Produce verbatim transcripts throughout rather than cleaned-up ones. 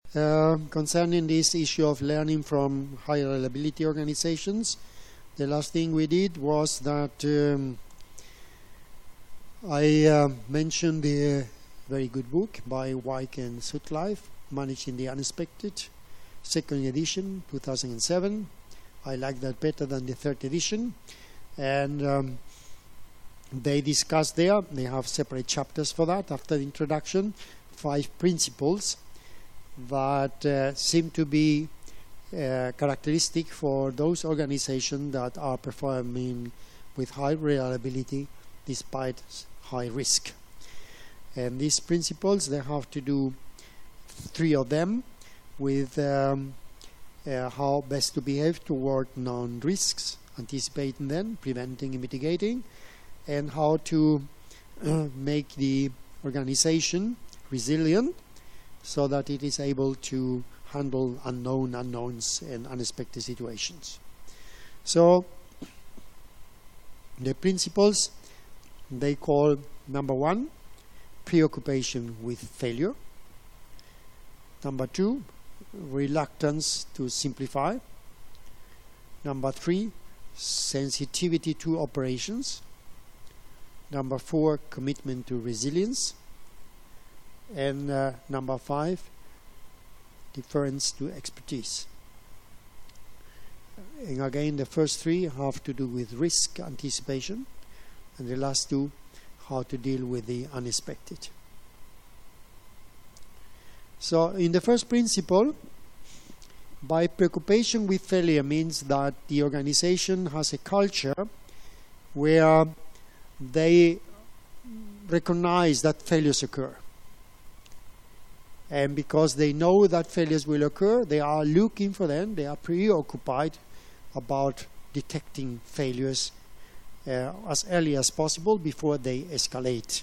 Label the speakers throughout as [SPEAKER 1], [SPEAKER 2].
[SPEAKER 1] Uh, concerning this issue of learning from high reliability organizations, the last thing we did was that um, I uh, mentioned the very good book by Wyke and Sutcliffe, Managing the Unexpected, second edition, two thousand seven. I like that better than the third edition. And um, they discuss there, they have separate chapters for that after the introduction, five principles that uh, seem to be uh, characteristic for those organizations that are performing with high reliability despite high risk. And these principles, they have to do three of them with um, uh, how best to behave toward known risks, anticipating them, preventing and mitigating, and how to uh, make the organization resilient so that it is able to handle unknown unknowns and unexpected situations. So the principles they call, number one, preoccupation with failure. Number two, reluctance to simplify. Number three, sensitivity to operations. Number four, commitment to resilience. And uh, number five, deference to expertise. And again, the first three have to do with risk anticipation, and the last two, how to deal with the unexpected. So in the first principle, by preoccupation with failure means that the organization has a culture where they recognize that failures occur. And because they know that failures will occur, they are looking for them, they are preoccupied about detecting failures uh, as early as possible before they escalate.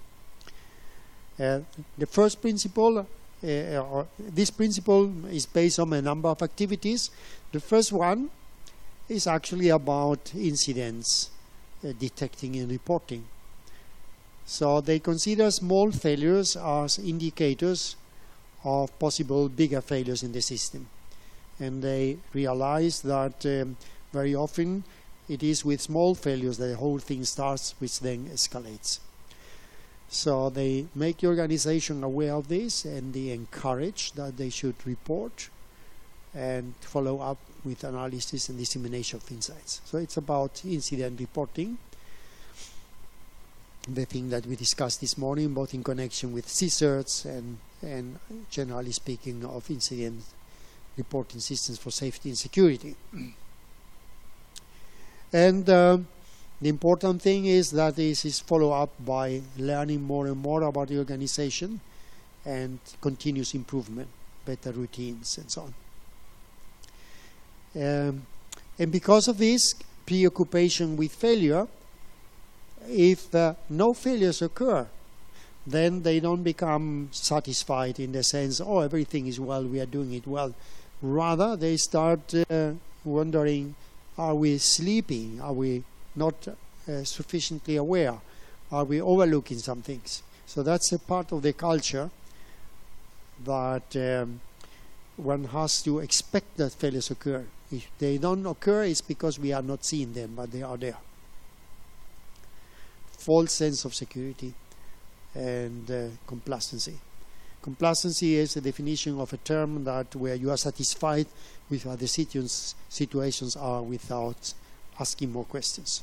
[SPEAKER 1] Uh, the first principle, uh, or this principle is based on a number of activities. The first one is actually about incidents, uh, detecting and reporting. So they consider small failures as indicators of possible bigger failures in the system. And they realize that um, very often it is with small failures that the whole thing starts, which then escalates. So they make the organization aware of this, and they encourage that they should report and follow up with analysis and dissemination of insights. So it's about incident reporting, the thing that we discussed this morning, both in connection with C certs and, and generally speaking of incident reporting systems for safety and security. And uh, the important thing is that this is followed up by learning more and more about the organization and continuous improvement, better routines and so on. Um, and because of this preoccupation with failure, if uh, no failures occur, then they don't become satisfied in the sense, oh, everything is well, we are doing it well. Rather, they start uh, wondering, are we sleeping? Are we not uh, sufficiently aware? Are we overlooking some things? So that's a part of the culture that um, one has to expect that failures occur. If they don't occur, it's because we are not seeing them, but they are there. False sense of security and uh, complacency. Complacency is a definition of a term that where you are satisfied with how the situations, situations are without asking more questions.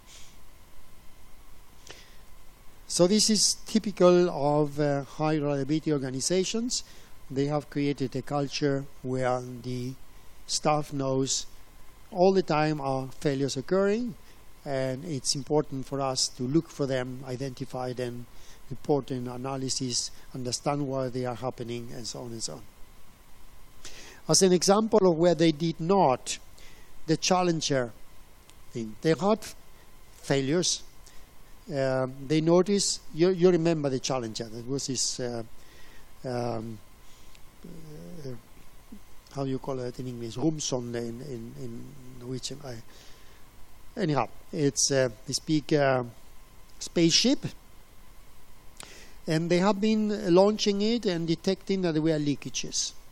[SPEAKER 1] So this is typical of uh, high reliability organizations. They have created a culture where the staff knows all the time are failures occurring, and it's important for us to look for them, identify them, report and analysis, understand why they are happening, and so on and so on. As an example of where they did not, the Challenger thing. They had failures. Uh, they noticed, you, you remember the Challenger, that was this, uh, um, uh, how do you call it in English, Rumsonde in, in, in Norwegian. I, anyhow, it's uh, this big uh, spaceship. And they have been launching it and detecting that there were leakages.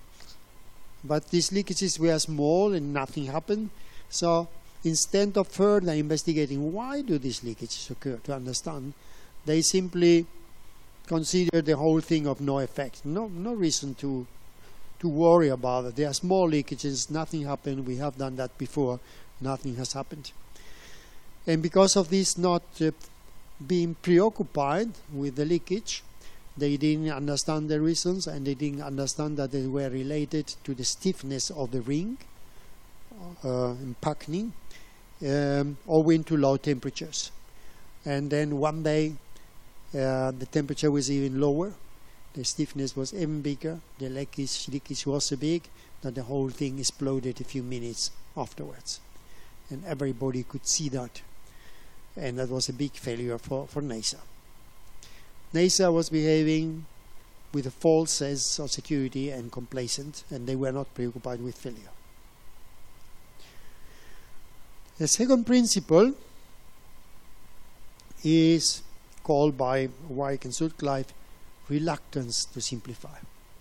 [SPEAKER 1] but these leakages were small and nothing happened. So instead of further investigating why do these leakages occur to understand, they simply consider the whole thing of no effect. No, no reason to to worry about it. There are small leakages, nothing happened. We have done that before, nothing has happened. And because of this not uh, being preoccupied with the leakage, they didn't understand the reasons, and they didn't understand that they were related to the stiffness of the ring, uh, impacting, um, owing to low temperatures. And then one day, uh, the temperature was even lower, the stiffness was even bigger, the leakage, leakage was so big that the whole thing exploded a few minutes afterwards. And everybody could see that. And that was a big failure for, for NASA. NASA was behaving with a false sense of security and complacent, and they were not preoccupied with failure. The second principle is called by Weick and Sutcliffe reluctance to simplify.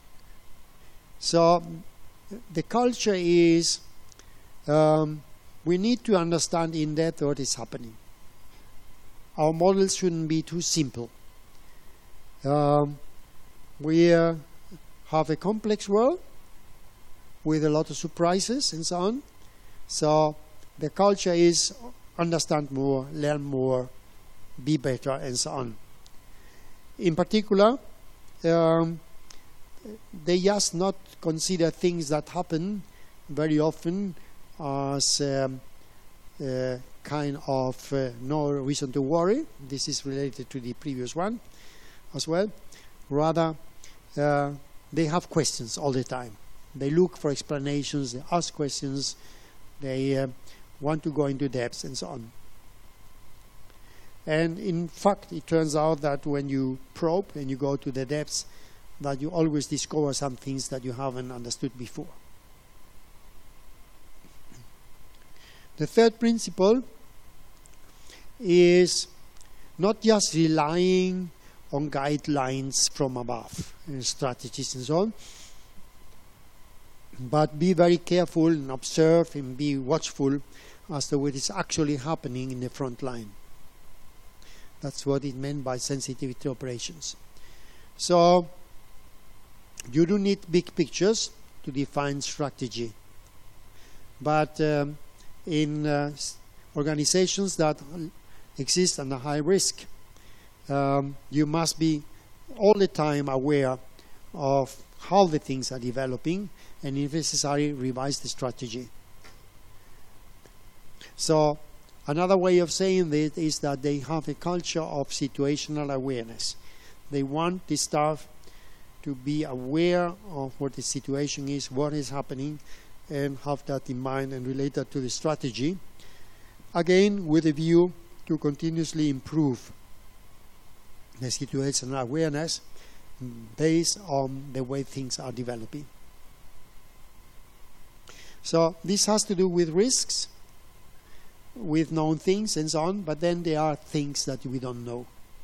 [SPEAKER 1] So the culture is um, we need to understand in depth what is happening. Our models shouldn't be too simple. Um, we uh, have a complex world with a lot of surprises and so on. So the culture is understand more, learn more, be better, and so on. In particular, um, they just not consider things that happen very often as um, uh, kind of uh, no reason to worry. This is related to the previous one as well. Rather, uh, they have questions all the time. They look for explanations, they ask questions, they uh, want to go into depths and so on. And in fact, it turns out that when you probe and you go to the depths, that you always discover some things that you haven't understood before. The third principle is not just relying on guidelines from above, and strategies and so on, but be very careful and observe and be watchful as to what is actually happening in the front line. That's what it meant by sensitivity operations. So you don't need big pictures to define strategy, but um, in uh, organizations that exist under high risk, um, you must be all the time aware of how the things are developing, and if necessary, revise the strategy. So another way of saying this is that they have a culture of situational awareness. They want the staff to be aware of what the situation is, what is happening, and have that in mind and relate that to the strategy. Again, with a view to continuously improve the situational awareness based on the way things are developing. So this has to do with risks, with known things and so on, but then there are things that we don't know.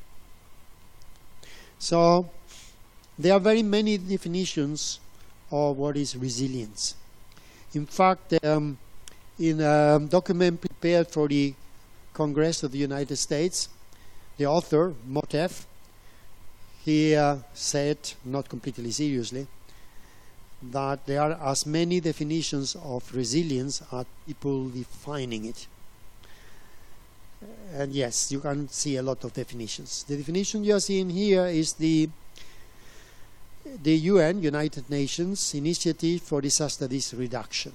[SPEAKER 1] So there are very many definitions of what is resilience. In fact, um, in a document prepared for the Congress of the United States, the author, Motev, he uh, said, not completely seriously, that there are as many definitions of resilience as people defining it. And yes, you can see a lot of definitions. The definition you are seeing here is the the U N, United Nations Initiative for Disaster Risk Reduction.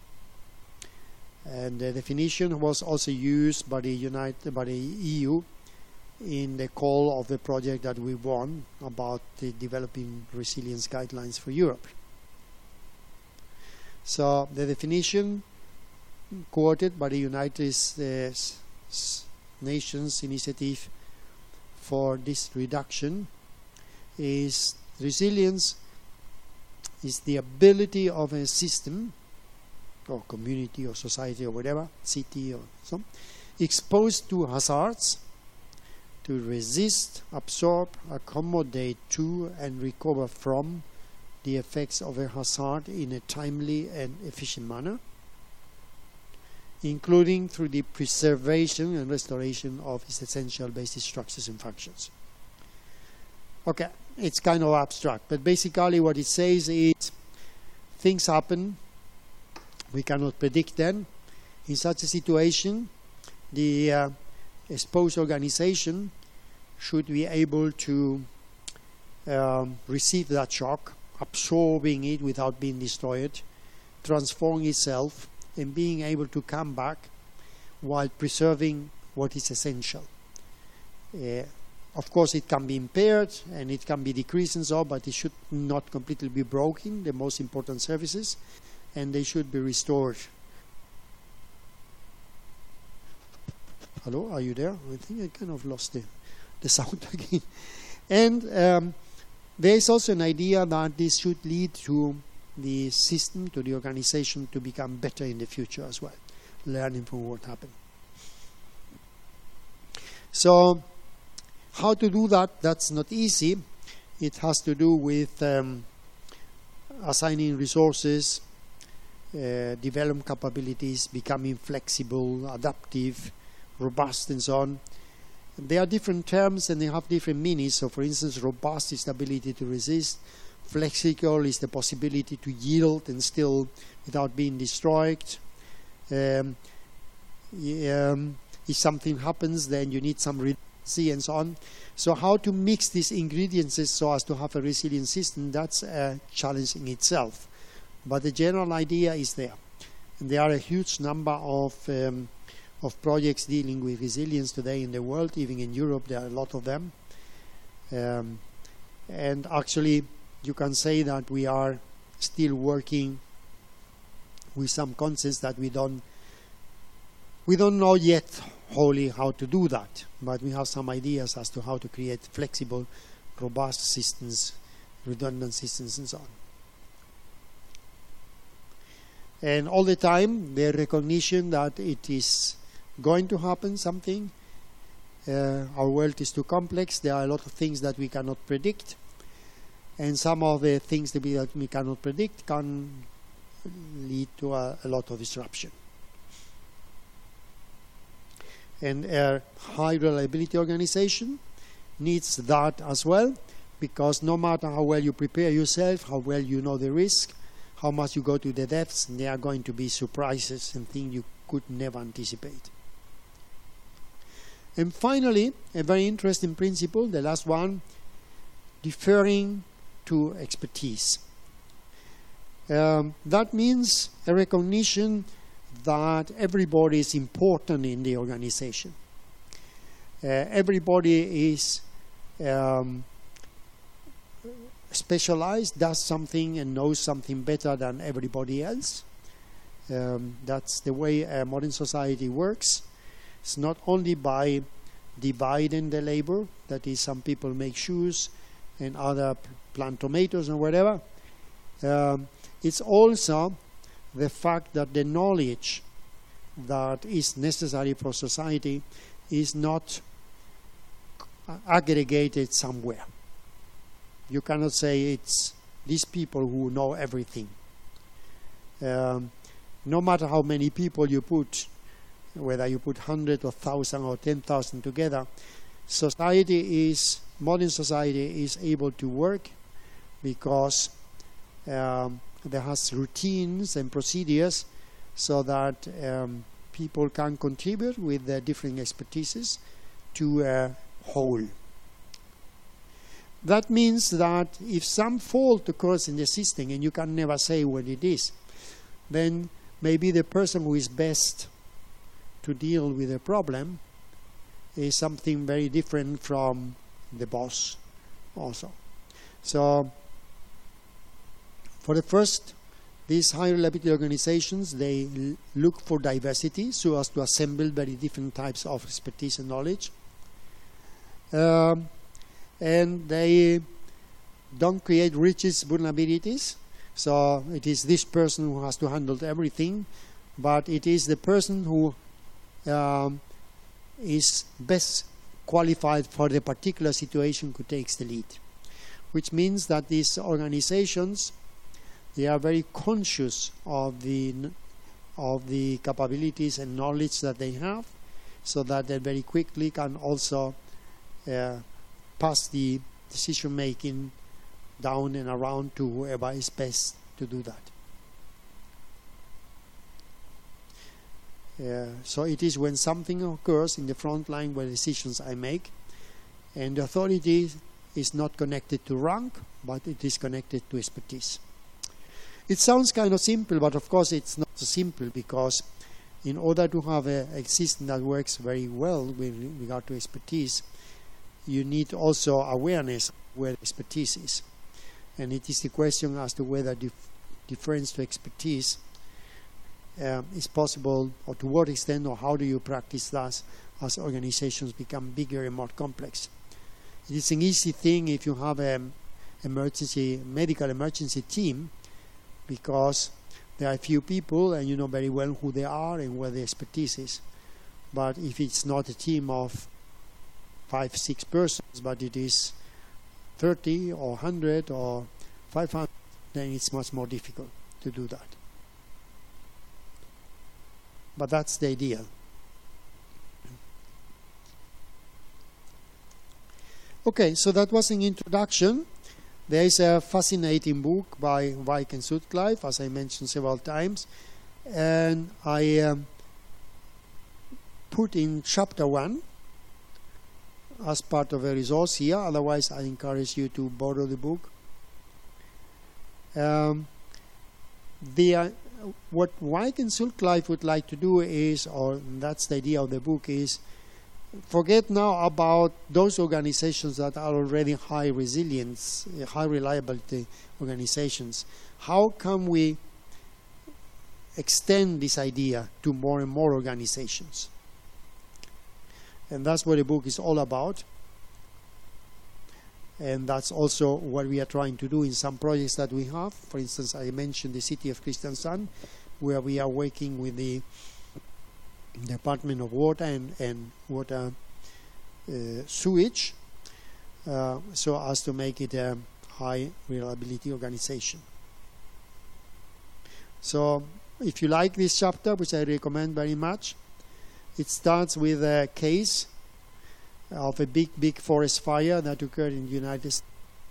[SPEAKER 1] And the definition was also used by the United, by the E U in the call of the project that we won about the developing resilience guidelines for Europe. So the definition quoted by the United uh, Nations Initiative for this reduction is resilience is the ability of a system or community or society or whatever, city or some, exposed to hazards to resist, absorb, accommodate to and recover from the effects of a hazard in a timely and efficient manner, including through the preservation and restoration of its essential basic structures and functions. Okay, it's kind of abstract, but basically what it says is things happen, we cannot predict them. In such a situation, the uh, exposed organization should be able to um, receive that shock, absorbing it without being destroyed, transforming itself, and being able to come back while preserving what is essential. Uh, of course, it can be impaired and it can be decreased and so, but it should not completely be broken, the most important services, and they should be restored. Hello, are you there? I think I kind of lost the, the sound again. And um, there is also an idea that this should lead to the system, to the organization, to become better in the future as well, learning from what happened. So how to do that? That's not easy. It has to do with um, assigning resources, uh, develop capabilities, becoming flexible, adaptive, robust, and so on. There are different terms and they have different meanings. So for instance, robust is the ability to resist. Flexible is the possibility to yield and still without being destroyed. Um, um, if something happens, then you need some redundancy and so on. So how to mix these ingredients so as to have a resilient system, that's a challenge in itself. But the general idea is there. And there are a huge number of, um, of projects dealing with resilience today in the world. Even in Europe, there are a lot of them. Um, and actually, you can say that we are still working with some concepts that we don't we don't know yet wholly how to do that, but we have some ideas as to how to create flexible, robust systems, redundant systems, and so on. And all the time, the recognition that it is going to happen something. Uh, our world is too complex. There are a lot of things that we cannot predict. And some of the things that we, that we cannot predict can lead to a, a lot of disruption. And a high reliability organization needs that as well, because no matter how well you prepare yourself, how well you know the risk, how much you go to the depths, there are going to be surprises and things you could never anticipate. And finally, a very interesting principle, the last one, deferring to expertise. Um, that means a recognition that everybody is important in the organization. Uh, everybody is um, specialized, does something and knows something better than everybody else. Um, that's the way a modern society works. It's not only by dividing the labor, that is, some people make shoes and other plant tomatoes or whatever. Um, it's also the fact that the knowledge that is necessary for society is not aggregated somewhere. You cannot say it's these people who know everything. Um, no matter how many people you put, whether you put hundred or thousand or ten thousand together, society is, modern society is able to work because um, there has routines and procedures so that um, people can contribute with their different expertises to a whole. That means that if some fault occurs in the system and you can never say what it is, then maybe the person who is best to deal with the problem is something very different from the boss also. So for the first, these high reliability organizations, they look for diversity so as to assemble very different types of expertise and knowledge. Um, and they don't create rigid vulnerabilities. So it is this person who has to handle everything, but it is the person who um, is best qualified for the particular situation who takes the lead. which means that these organizations, they are very conscious of the of the capabilities and knowledge that they have, so that they very quickly can also uh, pass the decision making down and around to whoever is best to do that. Uh, so it is when something occurs in the front line where decisions I make, and the authority is not connected to rank, but it is connected to expertise. It sounds kind of simple, but of course it's not so simple, because in order to have a, a system that works very well with regard to expertise, you need also awareness where expertise is. And it is the question as to whether dif difference to expertise um, is possible, or to what extent, or how do you practice that as organizations become bigger and more complex. It is an easy thing if you have an emergency, medical emergency team, because there are a few people and you know very well who they are and where the expertise is. But if it's not a team of five, six persons, but it is thirty or one hundred or five hundred, then it's much more difficult to do that. But that's the idea. Okay, so that was an introduction. There is a fascinating book by Weick and Sutcliffe, as I mentioned several times, and I um, put in chapter one as part of a resource here. Otherwise, I encourage you to borrow the book. Um, the, uh, what Weick and Sutcliffe would like to do is, or that's the idea of the book, is forget now about those organizations that are already high resilience, high reliability organizations. How can we extend this idea to more and more organizations? And that's what the book is all about. And that's also what we are trying to do in some projects that we have. For instance, I mentioned the city of Kristiansand, where we are working with the Department of Water and, and Water uh, Sewage, uh, so as to make it a high reliability organization. So if you like this chapter, which I recommend very much, it starts with a case of a big, big forest fire that occurred in the United States.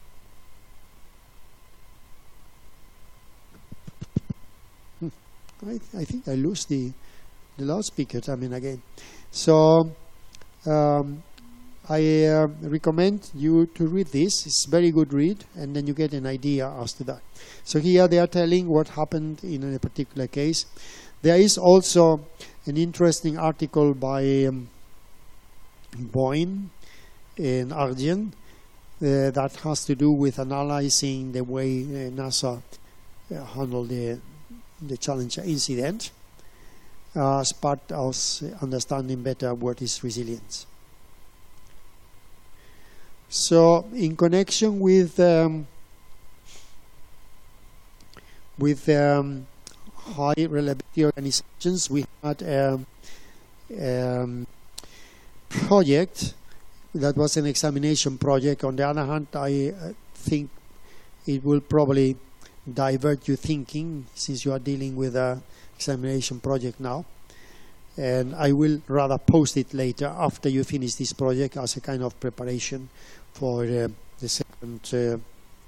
[SPEAKER 1] Hmm. I, I think I lose the the loudspeaker time and again. So um, I uh, recommend you to read this. It's a very good read, and then you get an idea as to that. So here they are telling what happened in a particular case. There is also an interesting article by um, Boyne and Arjen uh, that has to do with analyzing the way uh, NASA uh, handled the, the Challenger incident, Uh, as part of understanding better what is resilience. So, in connection with um, with um, high reliability organizations, we had a um, project that was an examination project. On the other hand, I uh, think it will probably divert your thinking, since you are dealing with a examination project now, and I will rather post it later after you finish this project as a kind of preparation for uh, the second uh,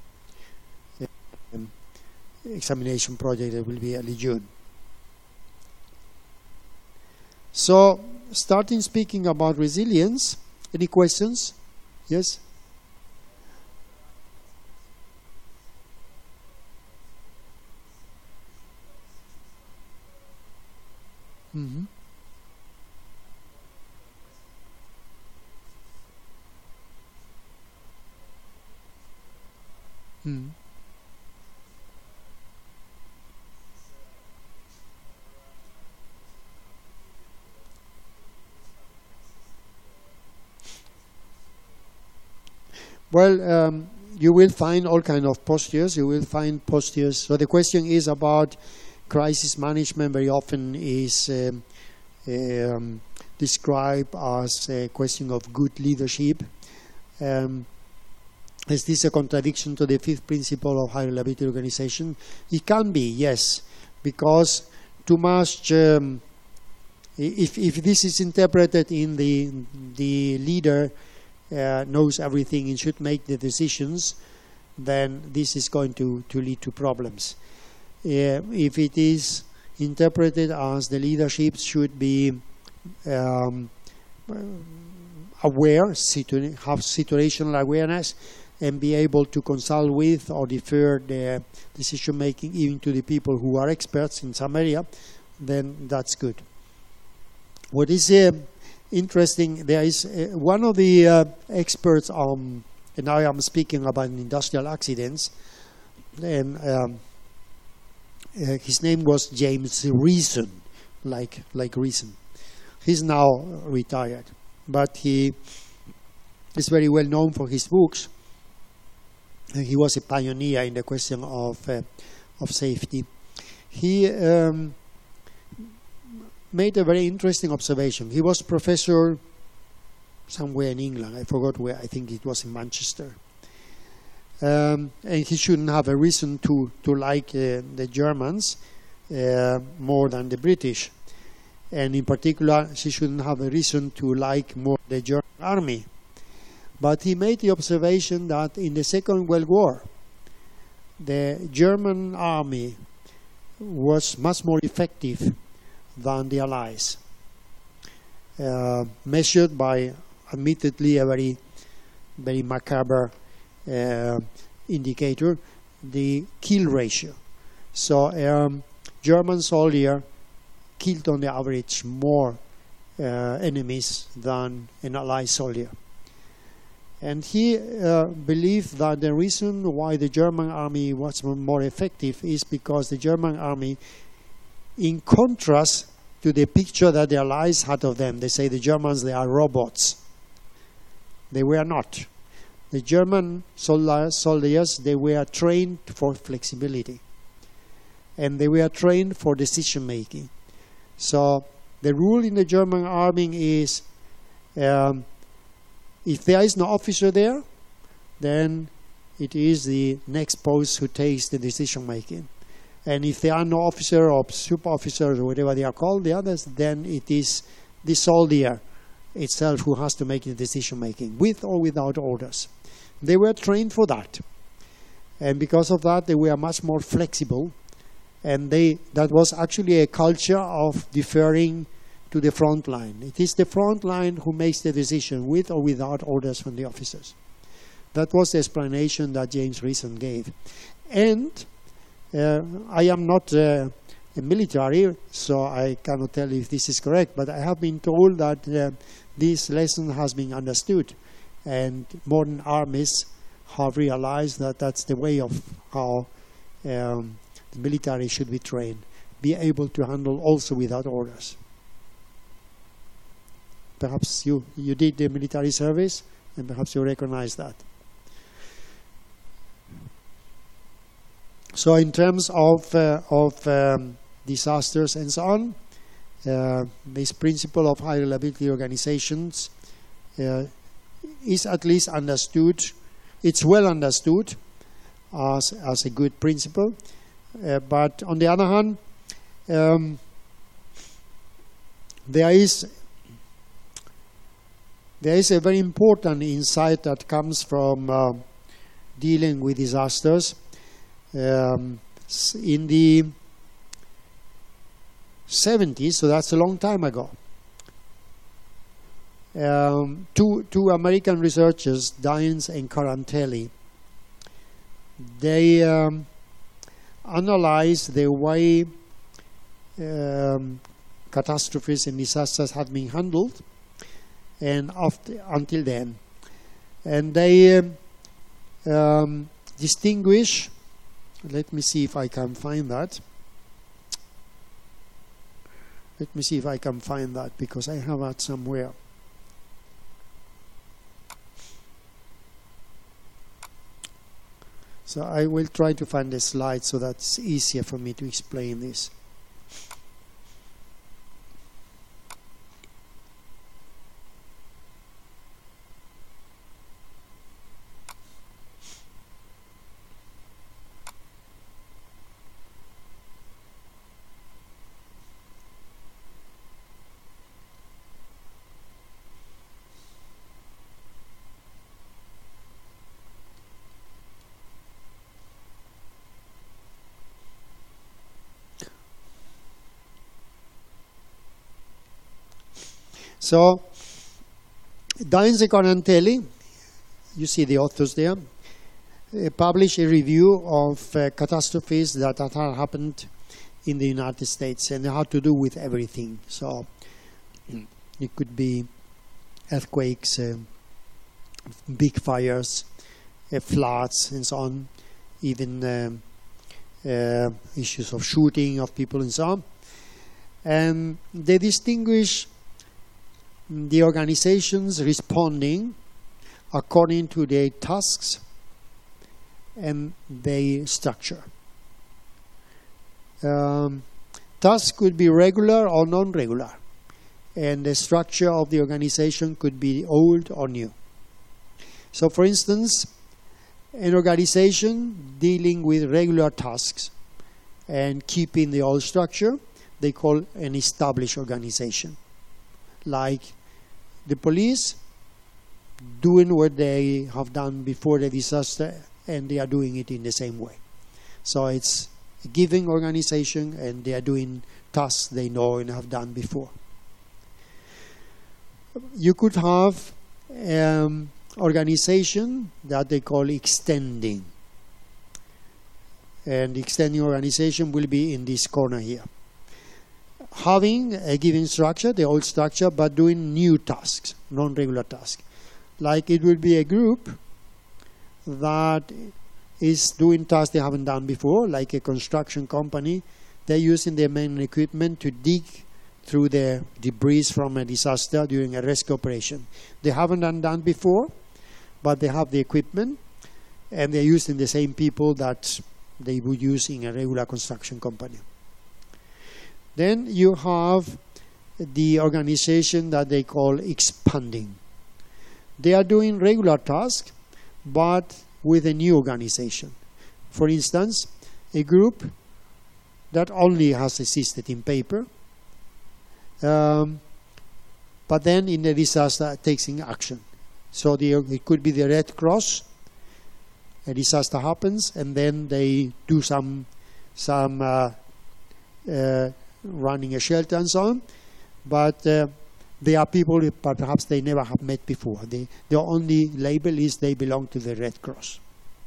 [SPEAKER 1] um, examination project that will be early June. So, starting speaking about resilience, any questions? Yes? Mm-hmm. Mm. Well, um, you will find all kind of postures. You will find postures. So the question is about crisis management. Very often is um, um, described as a question of good leadership. Um, Is this a contradiction to the fifth principle of high reliability organization? It can be, yes, because too much, um, if, if this is interpreted in the, the leader uh, knows everything and should make the decisions, then this is going to, to lead to problems. Uh, if it is interpreted as the leadership should be um, aware, situ have situational awareness, and be able to consult with or defer the decision making even to the people who are experts in some area, then that's good. What is uh, interesting, there is uh, one of the uh, experts on, and now I'm speaking about industrial accidents, and um, uh, his name was James Reason, like, like Reason. He's now retired, but he is very well known for his books. He was a pioneer in the question of uh, of safety. He um, made a very interesting observation. He was professor somewhere in England. I forgot where. I think it was in Manchester. Um, and he shouldn't have a reason to to like uh, the Germans uh, more than the British, and in particular, he shouldn't have a reason to like more the German army. But he made the observation that in the Second World War, the German army was much more effective than the Allies, uh, measured by, admittedly, a very, very macabre uh, indicator, the kill ratio. So, um, German soldier killed on the average more uh, enemies than an Allied soldier. And he uh, believed that the reason why the German army was more effective is because the German army, in contrast to the picture that the Allies had of them, they say the Germans, they are robots. They were not. The German soldiers, they were trained for flexibility. And they were trained for decision making. So the rule in the German army is, um, if there is no officer there, then it is the next post who takes the decision making. And if there are no officer or super officers or whatever they are called, the others, then it is the soldier itself who has to make the decision making, with or without orders. They were trained for that. And because of that, they were much more flexible. And they that was actually a culture of deferring to the front line. It is the front line who makes the decision with or without orders from the officers. That was the explanation that James Reason gave. And uh, I am not uh, a military, so I cannot tell if this is correct, but I have been told that uh, this lesson has been understood, and modern armies have realized that that's the way of how um, the military should be trained, be able to handle also without orders. Perhaps you, you did the military service, and perhaps you recognize that. So in terms of, uh, of um, disasters and so on, uh, this principle of high reliability organizations uh, is at least understood. It's well understood as, as a good principle. Uh, but on the other hand, um, there is There is a very important insight that comes from uh, dealing with disasters. Um, in the seventies, so that's a long time ago, um, two, two American researchers, Dines and Carantelli, they um, analyzed the way um, catastrophes and disasters had been handled and after, until then. And they um, um, distinguish, let me see if I can find that. Let me see if I can find that, because I have that somewhere. So I will try to find a slide so that's easier for me to explain this. So, Dines and Quarantelli, you see the authors there, uh, published a review of uh, catastrophes that had happened in the United States and how to do with everything. So, it could be earthquakes, uh, big fires, uh, floods, and so on, even um, uh, issues of shooting of people and so on. And they distinguish the organizations responding according to their tasks and their structure. Um, tasks could be regular or non-regular, and the structure of the organization could be old or new. So, for instance, an organization dealing with regular tasks and keeping the old structure, they call an established organization. Like the police doing what they have done before the disaster, and they are doing it in the same way. So it's a giving organization, and they are doing tasks they know and have done before. You could have um, organization that they call extending. And the extending organization will be in this corner here. Having a given structure, the old structure, but doing new tasks, non-regular tasks. Like it will be a group that is doing tasks they haven't done before, like a construction company. They're using their main equipment to dig through the debris from a disaster during a rescue operation. They haven't done that before, but they have the equipment, and they're using the same people that they would use in a regular construction company. Then you have the organization that they call expanding. They are doing regular tasks, but with a new organization. For instance, a group that only has existed in paper, um, but then in the disaster takes in action. So the, it could be the Red Cross. A disaster happens, and then they do some some uh, uh, running a shelter and so on. But uh, they are people that perhaps they never have met before. They, their only label is they belong to the Red Cross.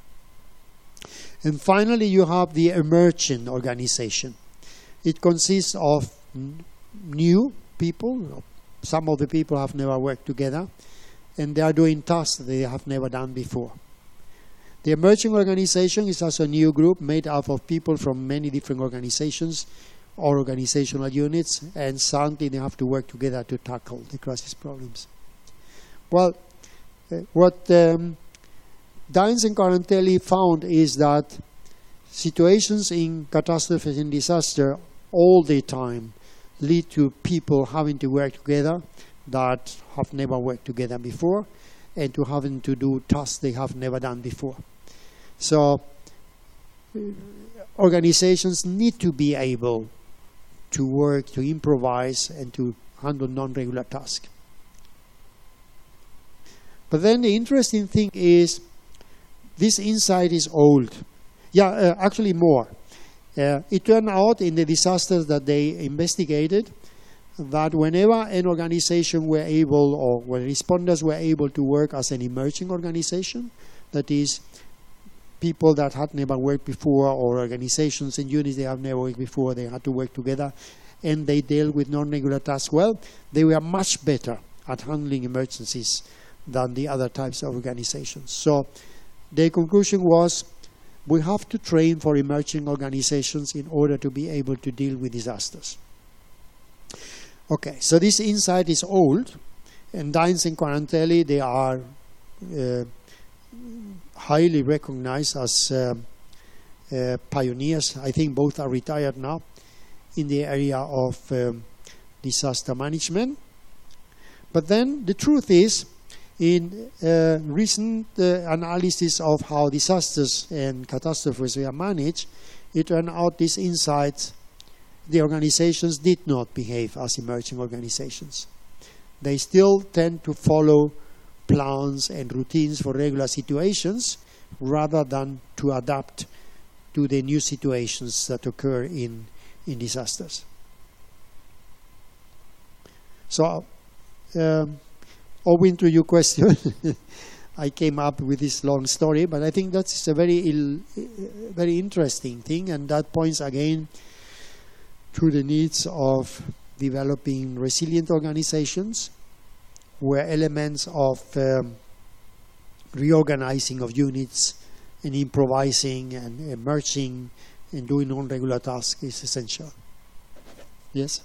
[SPEAKER 1] And finally, you have the emerging organization. It consists of n- new people. Some of the people have never worked together, and they are doing tasks they have never done before. The emerging organization is also a new group made up of people from many different organizations or organizational units, and suddenly they have to work together to tackle the crisis problems. Well, uh, what um, Dines and Quarantelli found is that situations in catastrophes and disaster all the time lead to people having to work together that have never worked together before, and to having to do tasks they have never done before. So uh, organizations need to be able to work, to improvise, and to handle non-regular tasks. But then the interesting thing is, this insight is old. Yeah, uh, actually more. Uh, it turned out in the disasters that they investigated that whenever an organization were able, or when responders were able to work as an emerging organization, that is, people that had never worked before, or organizations and units they have never worked before, they had to work together, and they dealt with non-regular tasks well, they were much better at handling emergencies than the other types of organizations. So their conclusion was, we have to train for emerging organizations in order to be able to deal with disasters. Okay, so this insight is old, and Dines and Quarantelli, they are uh, highly recognized as uh, uh, pioneers. I think both are retired now in the area of um, disaster management. But then the truth is, in uh, recent uh, analysis of how disasters and catastrophes were managed, it turned out these insights, the organizations did not behave as emerging organizations. They still tend to follow plans and routines for regular situations rather than to adapt to the new situations that occur in, in disasters. So um, owing to your question, I came up with this long story, but I think that's a very, ill, very interesting thing, and that points again to the needs of developing resilient organizations, where elements of um, reorganizing of units and improvising and emerging and doing non-regular tasks is essential. Yes?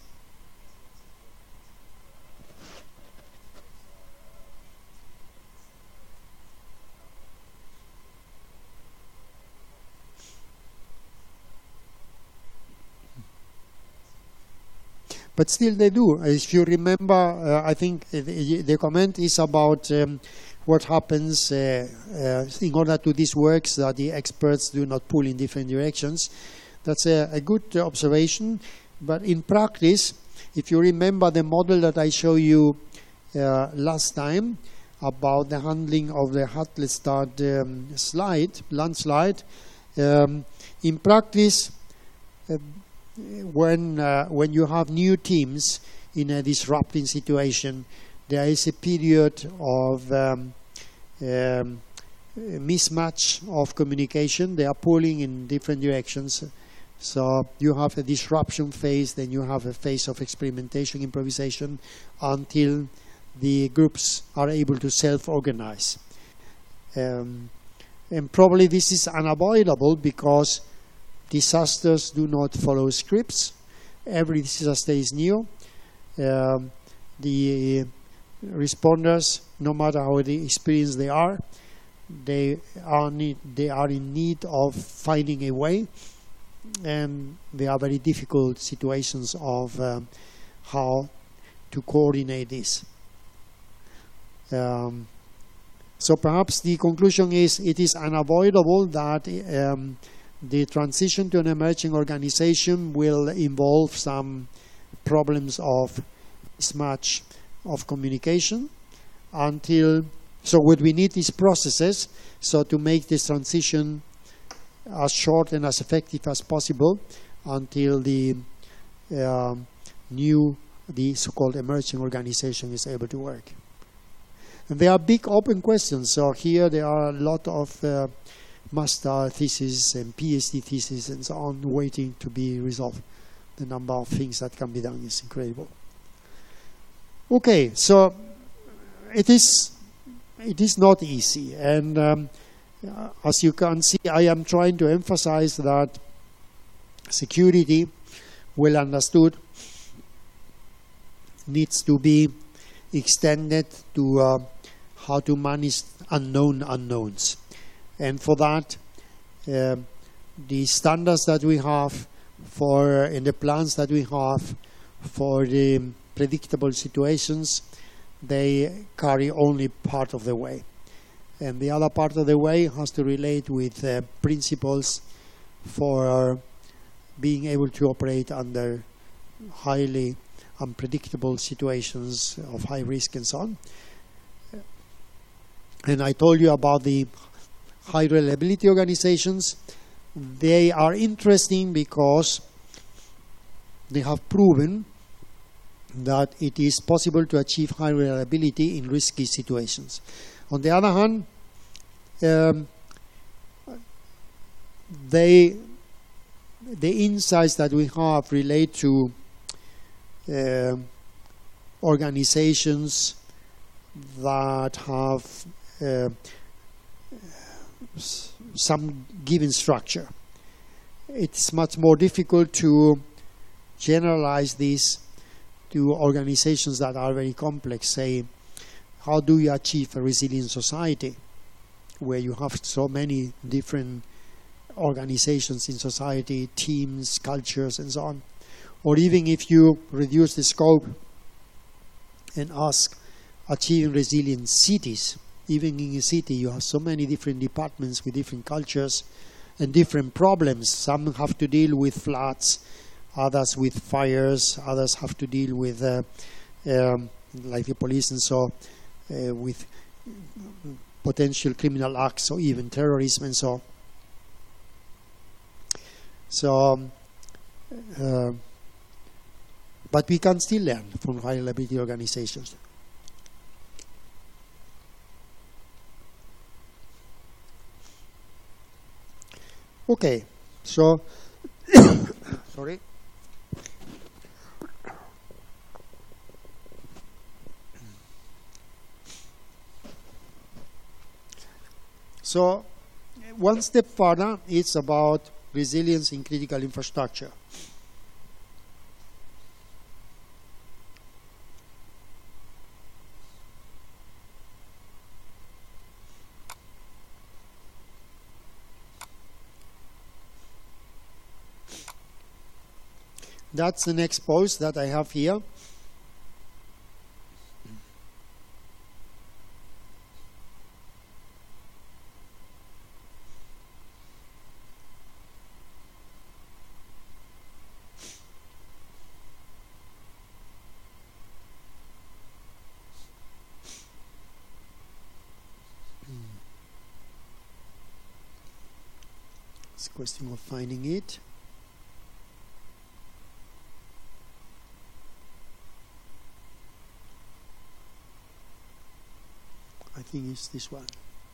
[SPEAKER 1] But still they do. If you remember, uh, I think the, the comment is about um, what happens uh, uh, in order to these works that the experts do not pull in different directions. That's a, a good observation. But in practice, if you remember the model that I showed you uh, last time about the handling of the Hatlestad um, slide, landslide, um, in practice, uh, When, uh, when you have new teams in a disrupting situation, there is a period of um, um, mismatch of communication. They are pulling in different directions. So you have a disruption phase, then you have a phase of experimentation, improvisation, until the groups are able to self-organize. Um, and probably this is unavoidable because disasters do not follow scripts. Every disaster is new. Um, the responders, no matter how experienced they are, they are need, they are in need of finding a way, and there are very difficult situations of um, how to coordinate this. Um, so perhaps the conclusion is it is unavoidable that um, the transition to an emerging organization will involve some problems of mismatch of communication until, so what we need is processes, so to make this transition as short and as effective as possible until the uh, new, the so-called emerging organization is able to work. And there are big open questions, so here there are a lot of uh, master thesis and PhD thesis and so on waiting to be resolved. The number of things that can be done is incredible. Okay, so it is it is not easy, and um, as you can see, I am trying to emphasize that security, well understood, needs to be extended to uh, how to manage unknown unknowns. And for that, uh, the standards that we have for, and the plans that we have for the predictable situations, they carry only part of the way. And the other part of the way has to relate with uh, principles for being able to operate under highly unpredictable situations of high risk and so on. And I told you about the high reliability organizations. They are interesting because they have proven that it is possible to achieve high reliability in risky situations. On the other hand, um, they, the insights that we have relate to uh, organizations that have uh, some given structure. It's much more difficult to generalize this to organizations that are very complex. Say, how do you achieve a resilient society where you have so many different organizations in society, teams, cultures, and so on? Or even if you reduce the scope and ask achieving resilient cities, even in a city you have so many different departments with different cultures and different problems. Some have to deal with floods, others with fires, others have to deal with uh, um, like the police and so uh, with potential criminal acts or even terrorism and so. So, um, uh, but we can still learn from high reliability organizations. Okay, so sorry. So one step further, it's about resilience in critical infrastructure. That's the next post that I have here. It's a question of finding it. I think it's this one.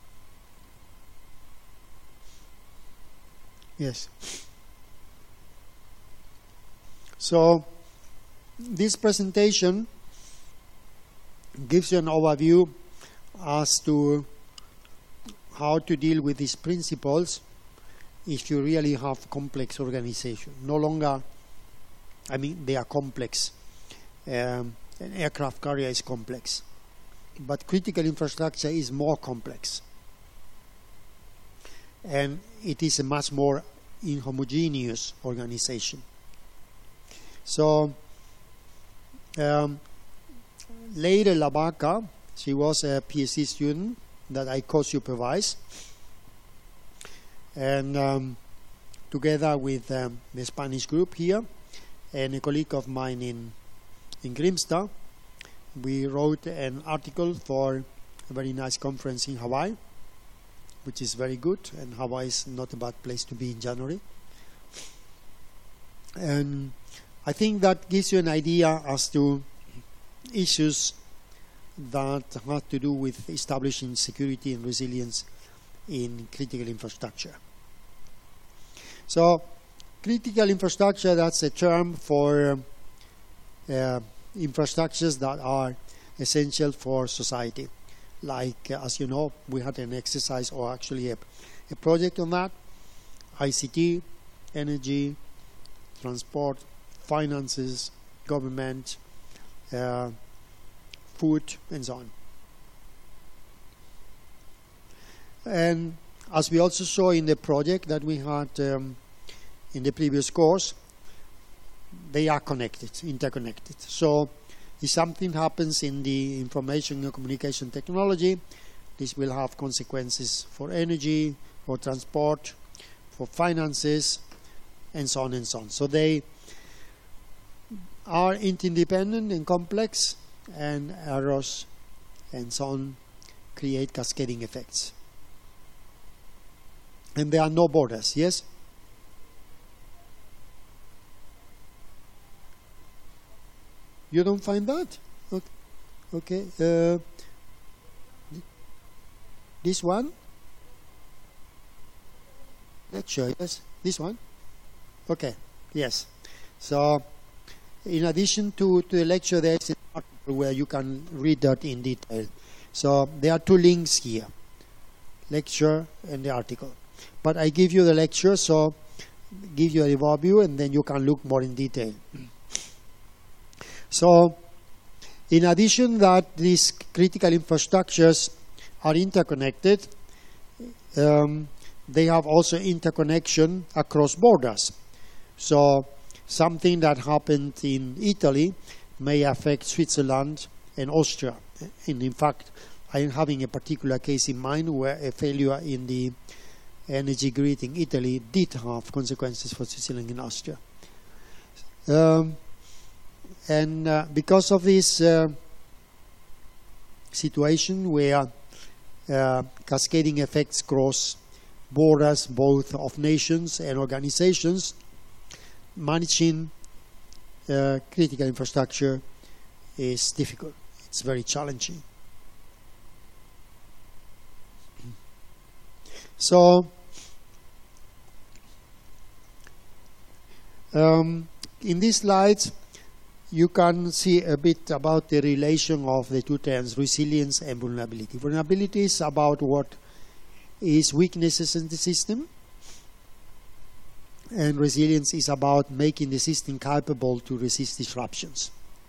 [SPEAKER 1] Yes. So this presentation gives you an overview as to how to deal with these principles if you really have complex organization. No longer, I mean, they are complex. Um, an aircraft carrier is complex. But critical infrastructure is more complex. And it is a much more inhomogeneous organization. So, um, Leire Labaca, she was a PhD student that I co-supervised. And um, together with um, the Spanish group here, and a colleague of mine in, in Grimstad, we wrote an article for a very nice conference in Hawaii, which is very good, and Hawaii is not a bad place to be in January. And I think that gives you an idea as to issues that have to do with establishing security and resilience in critical infrastructure. So, critical infrastructure, that's a term for uh, infrastructures that are essential for society. Like, uh, as you know, we had an exercise, or actually a, a project on that. I C T, energy, transport, finances, government, uh, food, and so on. And as we also saw in the project that we had um, in the previous course, they are connected, interconnected. So if something happens in the information and communication technology, this will have consequences for energy, for transport, for finances, and so on and so on. So they are interdependent and complex, and errors and so on create cascading effects. And there are no borders, yes? You don't find that? Okay. Uh, this one? Lecture, yes. This one? Okay, yes. So, in addition to, to the lecture, there is an article where you can read that in detail. So, there are two links here. Lecture and the article. But I give you the lecture, so give you a overview, and then you can look more in detail. So, in addition that these critical infrastructures are interconnected, um, they have also interconnection across borders. So, something that happened in Italy may affect Switzerland and Austria. And in fact, I am having a particular case in mind where a failure in the energy grid in Italy did have consequences for Switzerland and Austria. Um, and uh, because of this uh, situation where uh, cascading effects cross borders both of nations and organizations, managing uh, critical infrastructure is difficult. It's very challenging. So, Um, in these slides, you can see a bit about the relation of the two terms, resilience and vulnerability. Vulnerability is about what is weaknesses in the system, and resilience is about making the system capable to resist disruptions.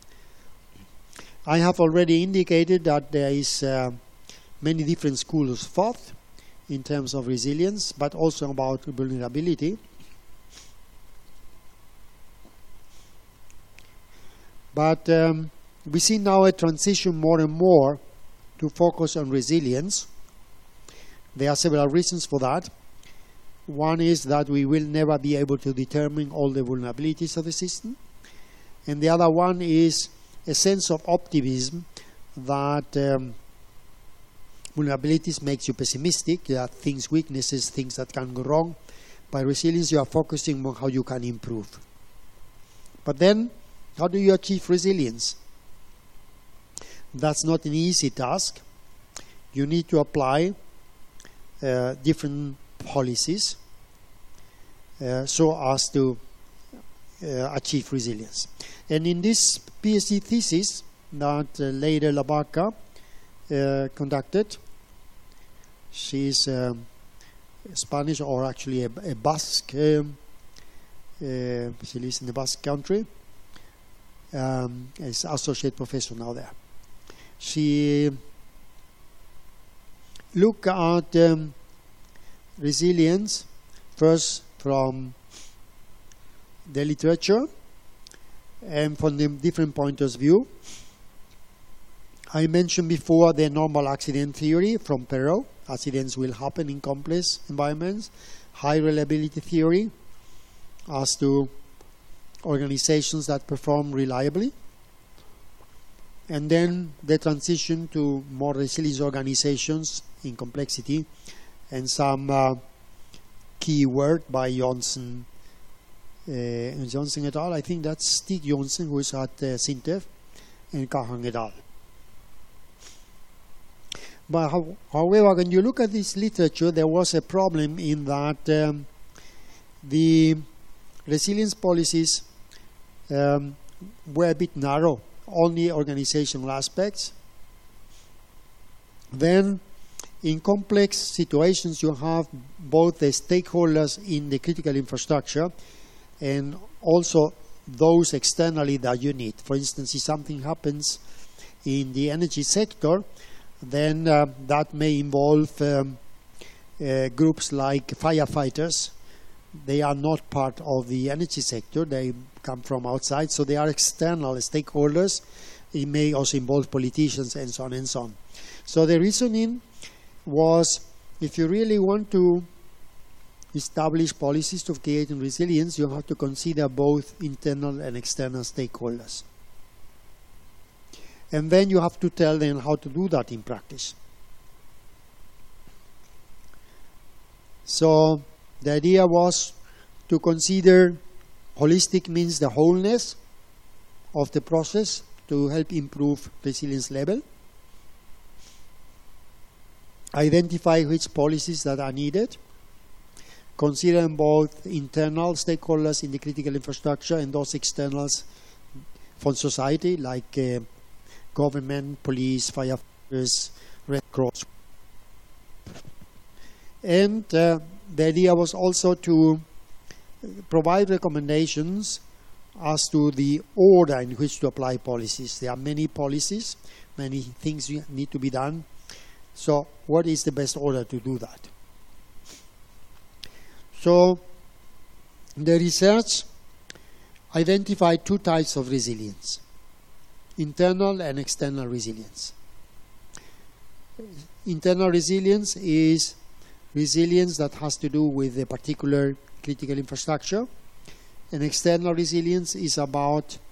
[SPEAKER 1] I have already indicated that there is uh, many different schools of thought in terms of resilience, but also about vulnerability. But um, we see now a transition more and more to focus on resilience. There are several reasons for that. One is that we will never be able to determine all the vulnerabilities of the system. And the other one is a sense of optimism that um, vulnerabilities makes you pessimistic. There are things, weaknesses, things that can go wrong. By resilience, you are focusing on how you can improve. But then, how do you achieve resilience? That's not an easy task. You need to apply uh, different policies uh, so as to uh, achieve resilience. And in this PhD thesis that uh, Leire Labarca uh, conducted, she's um, Spanish, or actually a, a Basque, um, uh, she lives in the Basque country, um, is associate professor now there. She looked at um, resilience first from the literature and from the different points of view. I mentioned before the normal accident theory from Perot. Accidents will happen in complex environments. High reliability theory as to organizations that perform reliably. And then the transition to more resilient organizations in complexity, and some uh, key work by Johnson, uh, Johnson et al. I think that's Stig Johnson, who is at uh, SINTEF, and Kahan et al. But how, however, when you look at this literature, there was a problem in that um, the resilience policies um, were a bit narrow, only organizational aspects. Then, in complex situations, you have both the stakeholders in the critical infrastructure and also those externally that you need. For instance, if something happens in the energy sector, then uh, that may involve um, uh, groups like firefighters. They are not part of the energy sector. They come from outside, so they are external stakeholders. It may also involve politicians and so on and so on. So the reasoning was, if you really want to establish policies to create resilience, you have to consider both internal and external stakeholders. And then you have to tell them how to do that in practice. So the idea was to consider holistic means the wholeness of the process to help improve resilience level. Identify which policies that are needed. Consider both internal stakeholders in the critical infrastructure and those externals from society, like uh, government, police, firefighters, Red Cross. And uh, the idea was also to provide recommendations as to the order in which to apply policies. There are many policies, many things need to be done. So what is the best order to do that? So the research identified two types of resilience: internal and external resilience. Internal resilience is resilience that has to do with a particular critical infrastructure, and external resilience is about